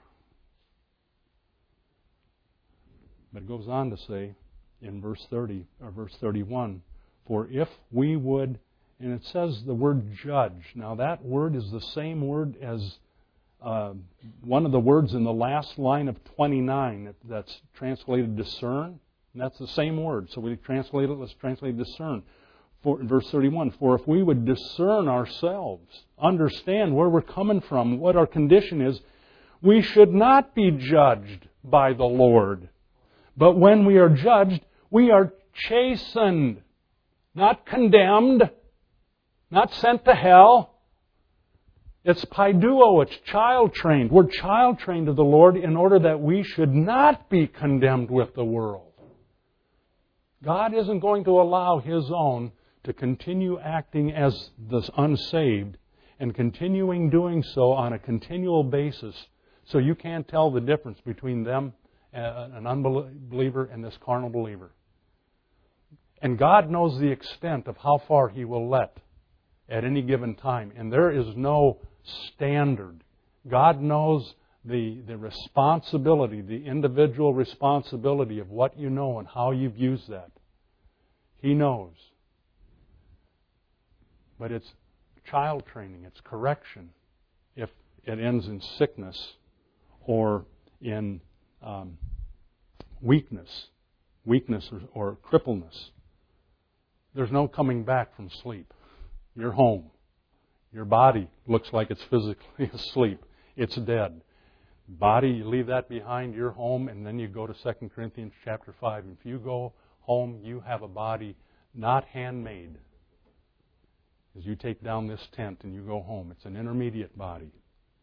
But it goes on to say in verse 30 or verse 31, for if we would, and it says the word judge. Now that word is the same word as one of the words in the last line of 29 that's translated discern. And that's the same word. So let's translate discern. Verse 31, for if we would discern ourselves, understand where we're coming from, what our condition is, we should not be judged by the Lord. But when we are judged, we are chastened, not condemned, not sent to hell. It's paiduo, it's child-trained. We're child-trained to the Lord in order that we should not be condemned with the world. God isn't going to allow His own to continue acting as the unsaved and continuing doing so on a continual basis so you can't tell the difference between them, an unbeliever, and this carnal believer. And God knows the extent of how far He will let at any given time. And there is no standard. God knows the responsibility, the individual responsibility of what you know and how you've used that. He knows. But it's child training, it's correction if it ends in sickness or in weakness or crippleness. There's no coming back from sleep. You're home. Your body looks like it's physically asleep. It's dead. Body, you leave that behind, you're home, and then you go to 2 Corinthians chapter 5. If you go home, you have a body not handmade. As you take down this tent and you go home, it's an intermediate body.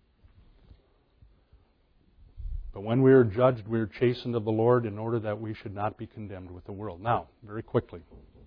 But when we are judged, we are chastened of the Lord in order that we should not be condemned with the world. Now, very quickly,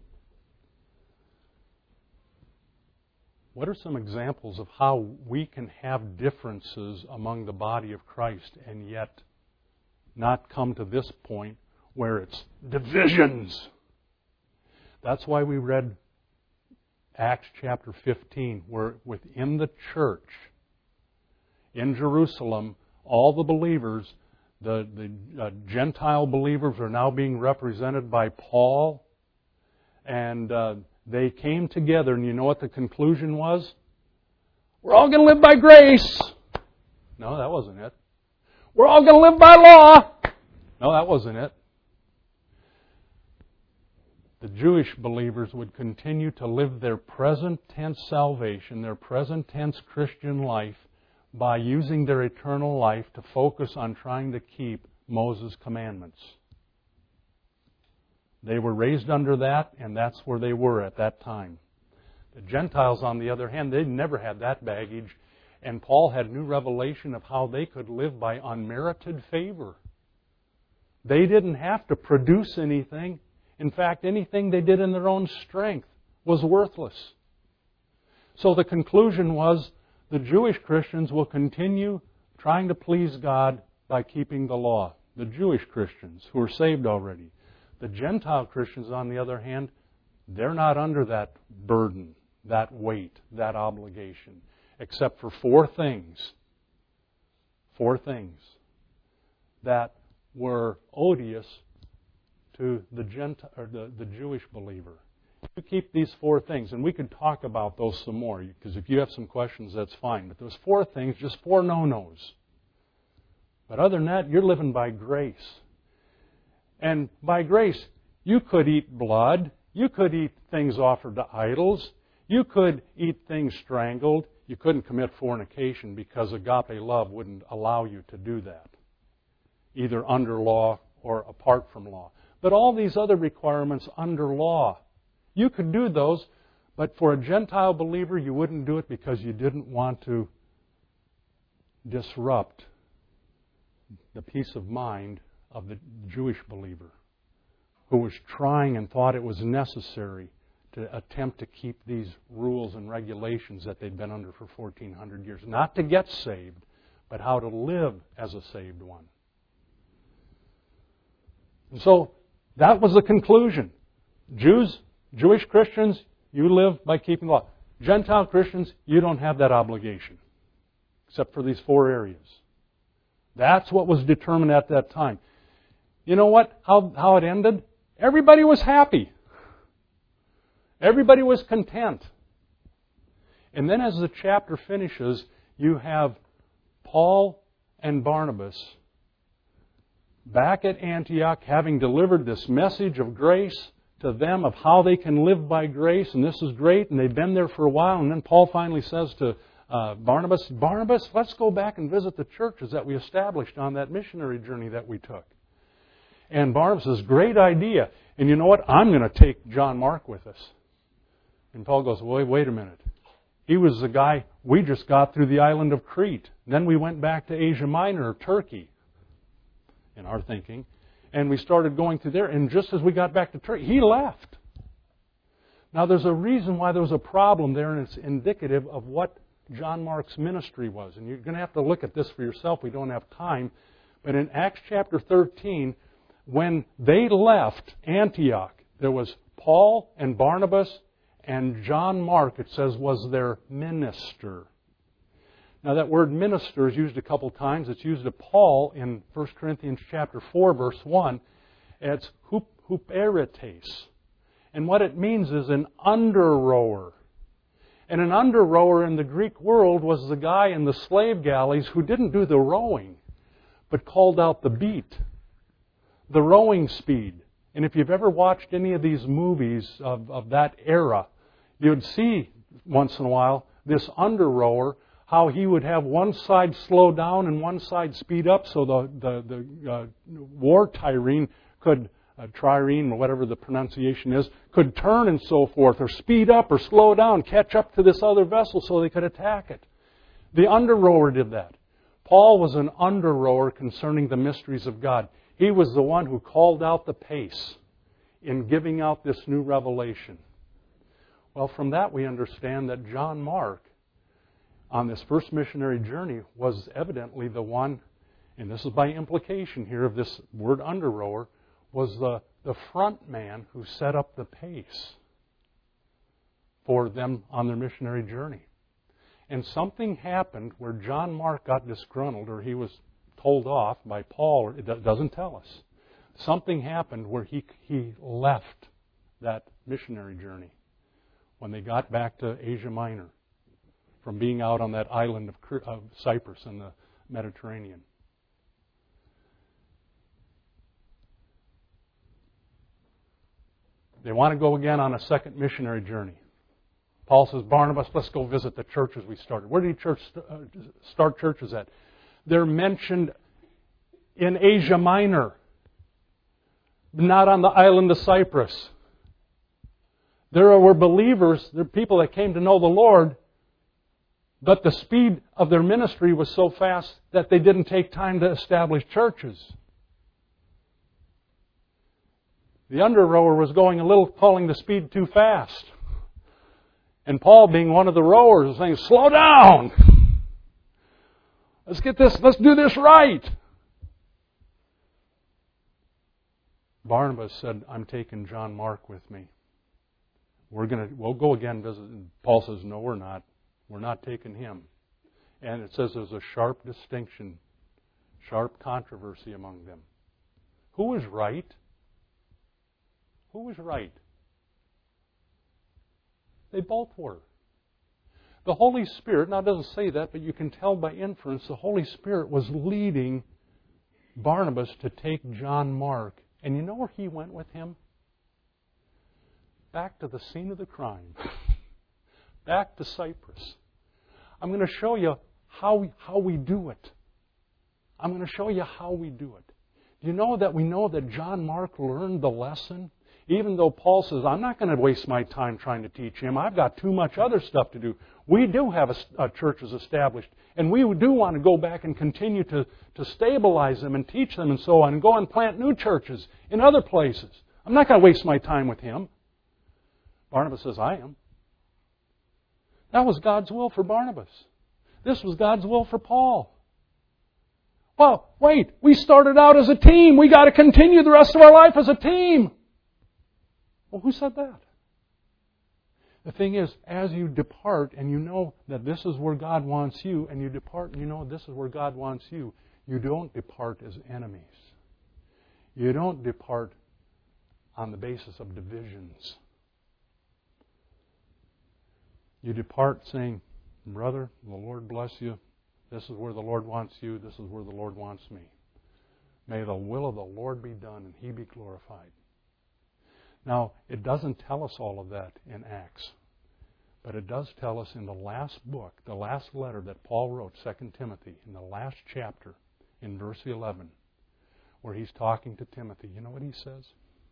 what are some examples of how we can have differences among the body of Christ and yet not come to this point where it's divisions? That's why we read Acts chapter 15, where within the church in Jerusalem, all the believers, the Gentile believers are now being represented by Paul, and they came together, and you know what the conclusion was? We're all going to live by grace. No, that wasn't it. We're all going to live by law. No, that wasn't it. The Jewish believers would continue to live their present tense salvation, their present tense Christian life, by using their eternal life to focus on trying to keep Moses' commandments. They were raised under that, and that's where they were at that time. The Gentiles, on the other hand, they never had that baggage, and Paul had new revelation of how they could live by unmerited favor. They didn't have to produce anything. In fact, anything they did in their own strength was worthless. So the conclusion was the Jewish Christians will continue trying to please God by keeping the law. The Jewish Christians who are saved already. The Gentile Christians, on the other hand, they're not under that burden, that weight, that obligation, except for four things. Four things that were odious to the Jewish believer. You keep these four things, and we could talk about those some more, because if you have some questions, that's fine. But those four things, just four no-nos. But other than that, you're living by grace. And by grace, you could eat blood. You could eat things offered to idols. You could eat things strangled. You couldn't commit fornication because agape love wouldn't allow you to do that, either under law or apart from law. But all these other requirements under law, you could do those, but for a Gentile believer, you wouldn't do it because you didn't want to disrupt the peace of mind of the Jewish believer who was trying and thought it was necessary to attempt to keep these rules and regulations that they'd been under for 1,400 years. Not to get saved, but how to live as a saved one. And so that was the conclusion. Jewish Christians, you live by keeping the law. Gentile Christians, you don't have that obligation, except for these four areas. That's what was determined at that time. You know what? How it ended? Everybody was happy. Everybody was content. And then as the chapter finishes, you have Paul and Barnabas back at Antioch, having delivered this message of grace to them of how they can live by grace, and this is great, and they've been there for a while, and then Paul finally says to Barnabas, let's go back and visit the churches that we established on that missionary journey that we took. And Barnabas says, great idea, and you know what? I'm going to take John Mark with us. And Paul goes, wait a minute. He was the guy, we just got through the island of Crete. Then we went back to Asia Minor, Turkey, in our thinking. And we started going through there. And just as we got back to Turkey, he left. Now there's a reason why there was a problem there, and it's indicative of what John Mark's ministry was. And you're going to have to look at this for yourself. We don't have time. But in Acts chapter 13, when they left Antioch, there was Paul and Barnabas and John Mark, it says, was their minister. Now that word minister is used a couple times. It's used of Paul in 1 Corinthians chapter 4, verse 1. It's huperetes. And what it means is an under-rower. And an under-rower in the Greek world was the guy in the slave galleys who didn't do the rowing, but called out the beat, the rowing speed. And if you've ever watched any of these movies of that era, you'd see once in a while this under-rower, how he would have one side slow down and one side speed up so the war trireme could, trireme or whatever the pronunciation is, could turn and so forth, or speed up or slow down, catch up to this other vessel so they could attack it. The under-rower did that. Paul was an under-rower concerning the mysteries of God. He was the one who called out the pace in giving out this new revelation. Well, from that we understand that John Mark, on this first missionary journey, was evidently the one, and this is by implication here of this word under-rower, was the front man who set up the pace for them on their missionary journey. And something happened where John Mark got disgruntled, or he was told off by Paul, it doesn't tell us. Something happened where he left that missionary journey when they got back to Asia Minor, from being out on that island of Cyprus in the Mediterranean. They want to go again on a second missionary journey. Paul says, Barnabas, let's go visit the churches we started. Where did he start churches at? They're mentioned in Asia Minor, not on the island of Cyprus. There were believers, there were people that came to know the Lord, but the speed of their ministry was so fast that they didn't take time to establish churches. The under-rower was pulling the speed too fast. And Paul, being one of the rowers, was saying, slow down! Let's do this right! Barnabas said, I'm taking John Mark with me. We'll go again visit. And Paul says, no, we're not. We're not taking him. And it says there's a sharp distinction, sharp controversy among them. Who was right? Who was right? They both were. The Holy Spirit, now it doesn't say that, but you can tell by inference, the Holy Spirit was leading Barnabas to take John Mark. And you know where he went with him? Back to the scene of the crime. Back to Cyprus. I'm going to show you how we do it. I'm going to show you how we do it. Do you know that we know that John Mark learned the lesson? Even though Paul says, I'm not going to waste my time trying to teach him. I've got too much other stuff to do. We do have churches established. And we do want to go back and continue to stabilize them and teach them and so on. And go and plant new churches in other places. I'm not going to waste my time with him. Barnabas says, I am. That was God's will for Barnabas. This was God's will for Paul. Well, wait, we started out as a team. We got to continue the rest of our life as a team. Well, who said that? The thing is, as you depart and you know that this is where God wants you, and you depart and you know this is where God wants you, you don't depart as enemies. You don't depart on the basis of divisions. You depart saying, brother, the Lord bless you. This is where the Lord wants you. This is where the Lord wants me. May the will of the Lord be done and He be glorified. Now, it doesn't tell us all of that in Acts. But it does tell us in the last book, the last letter that Paul wrote, 2 Timothy, in the last chapter, in verse 11, where he's talking to Timothy. You know what he says?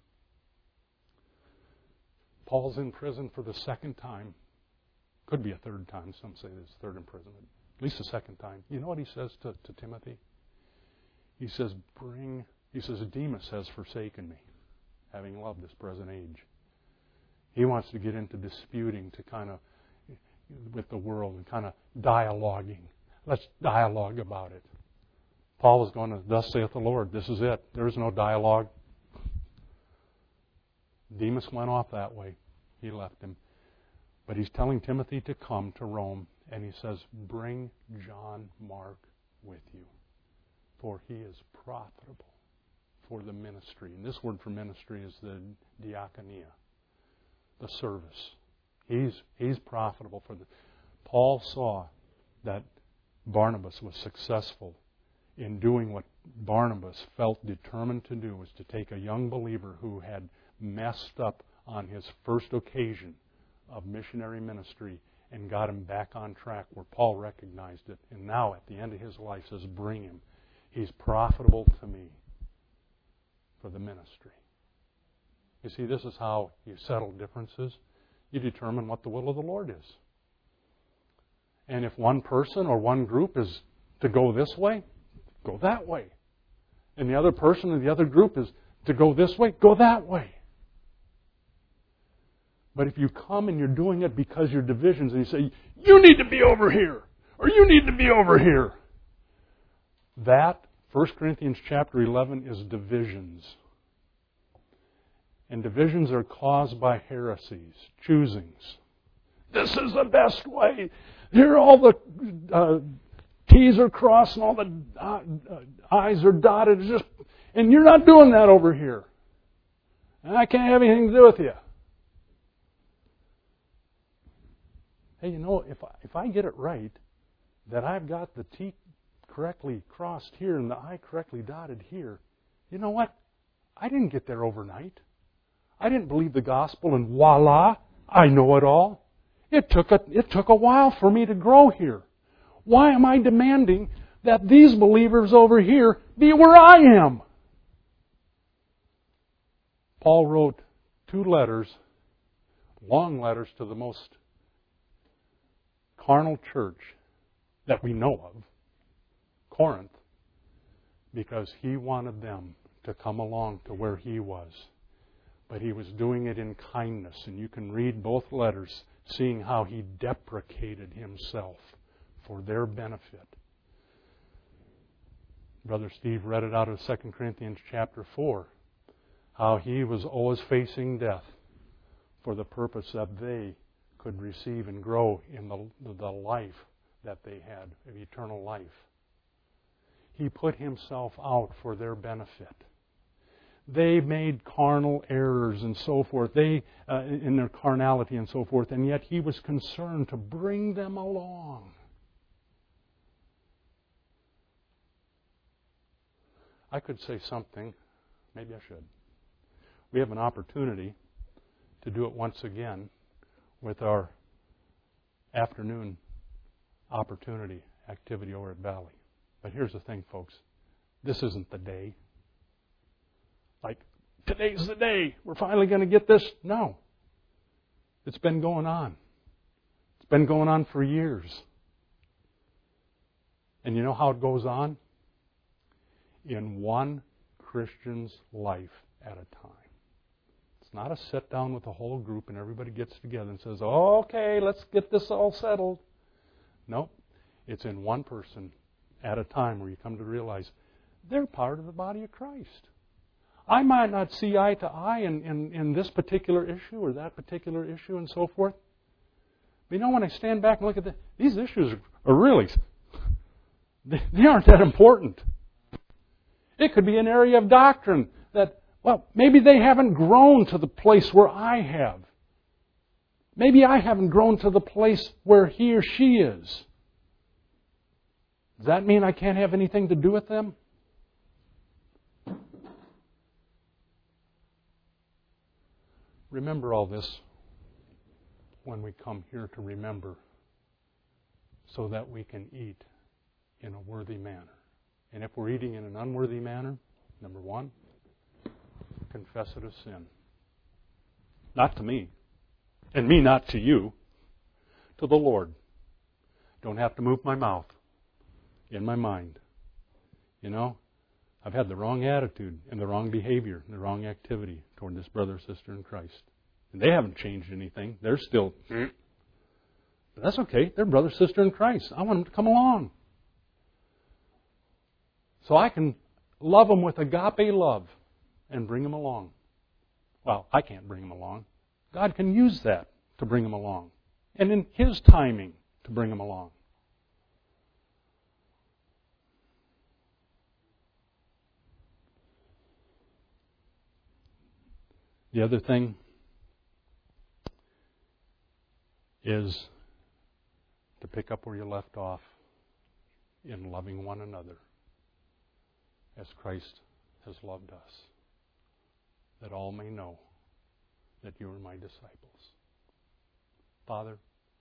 Paul's in prison for the second time. Could be a third time. Some say it's third imprisonment. At least the second time. You know what he says to Timothy? He says, Demas has forsaken me, having loved this present age. He wants to get into disputing with the world and kind of dialoguing. Let's dialogue about it. Paul was going to, thus saith the Lord, this is it. There is no dialogue. Demas went off that way. He left him. But he's telling Timothy to come to Rome, and he says, bring John Mark with you, for he is profitable for the ministry. And this word for ministry is the diakonia, the service. He's profitable for the... Paul saw that Barnabas was successful in doing what Barnabas felt determined to do, was to take a young believer who had messed up on his first occasion of missionary ministry and got him back on track where Paul recognized it. And now at the end of his life says, bring him. He's profitable to me for the ministry. You see, this is how you settle differences. You determine what the will of the Lord is. And if one person or one group is to go this way, go that way. And the other person or the other group is to go this way, go that way. But if you come and you're doing it because you're divisions and you say, you need to be over here, or you need to be over here, that, 1 Corinthians chapter 11, is divisions. And divisions are caused by heresies, choosings. This is the best way. Here all the T's are crossed and all the I's are dotted. And you're not doing that over here. And I can't have anything to do with you. Hey, you know, if I get it right, that I've got the T correctly crossed here and the I correctly dotted here, you know what? I didn't get there overnight. I didn't believe the gospel and voila, I know it all. It took a while for me to grow here. Why am I demanding that these believers over here be where I am? Paul wrote 2 letters, long letters to the most carnal church that we know of, Corinth, because he wanted them to come along to where he was. But he was doing it in kindness, and you can read both letters, seeing how he deprecated himself for their benefit. Brother Steve read it out of 2 Corinthians chapter 4, how he was always facing death for the purpose that they could receive and grow in the life that they had, of eternal life. He put himself out for their benefit. They made carnal errors and so forth, in their carnality and so forth, and yet he was concerned to bring them along. I could say something, maybe I should. We have an opportunity to do it once again with our afternoon opportunity activity over at Valley. But here's the thing, folks. This isn't the day. Like, today's the day. We're finally going to get this. No. It's been going on. It's been going on for years. And you know how it goes on? In one Christian's life at a time. It's not a sit down with the whole group and everybody gets together and says, oh, okay, let's get this all settled. Nope. It's in one person at a time where you come to realize they're part of the body of Christ. I might not see eye to eye in this particular issue or that particular issue and so forth. But you know, when I stand back and look at these issues are really, they aren't that important. It could be an area of doctrine that, well, maybe they haven't grown to the place where I have. Maybe I haven't grown to the place where he or she is. Does that mean I can't have anything to do with them? Remember all this when we come here to remember, so that we can eat in a worthy manner. And if we're eating in an unworthy manner, number one, confess it as sin. Not to me, and me not to you, to the Lord. Don't have to move my mouth in my mind. You know, I've had the wrong attitude and the wrong behavior and the wrong activity toward this brother or sister in Christ. And they haven't changed anything. They're still, but that's okay. They're brother, sister in Christ. I want them to come along. So I can love them with agape love and bring them along. Well, I can't bring them along. God can use that to bring them along. And in His timing to bring them along. The other thing is to pick up where you left off in loving one another as Christ has loved us, that all may know that you are my disciples. Father,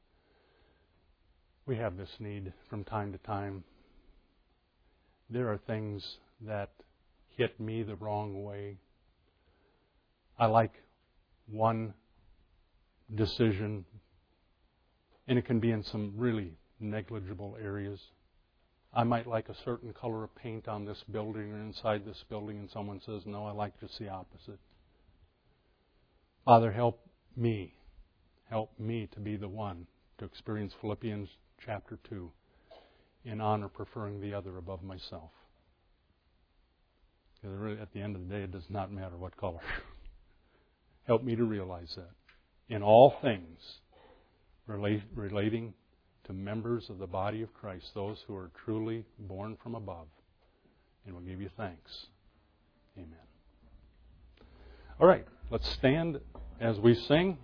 we have this need from time to time. There are things that hit me the wrong way. I like one decision, and it can be in some really negligible areas. I might like a certain color of paint on this building or inside this building, and someone says, no, I like just the opposite. Father, help me. Help me to be the one to experience Philippians chapter 2 in honor, preferring the other above myself. Because really, at the end of the day, it does not matter what color. Help me to realize that. In all things relating to members of the body of Christ, those who are truly born from above, and we'll give you thanks. Amen. All right, let's stand as we sing.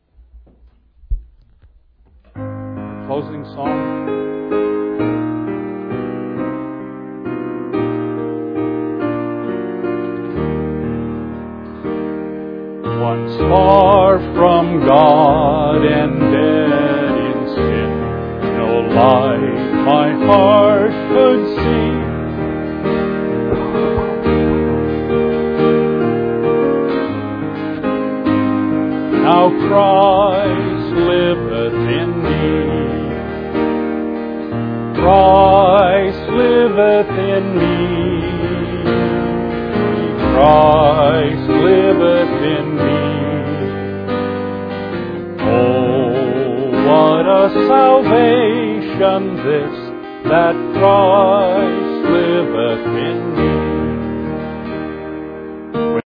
Our closing song. Once far from God and dead in sin, no light my heart could see. Now Christ liveth in me. Christ liveth in me. Christ liveth in me. Oh, what a salvation this, that Christ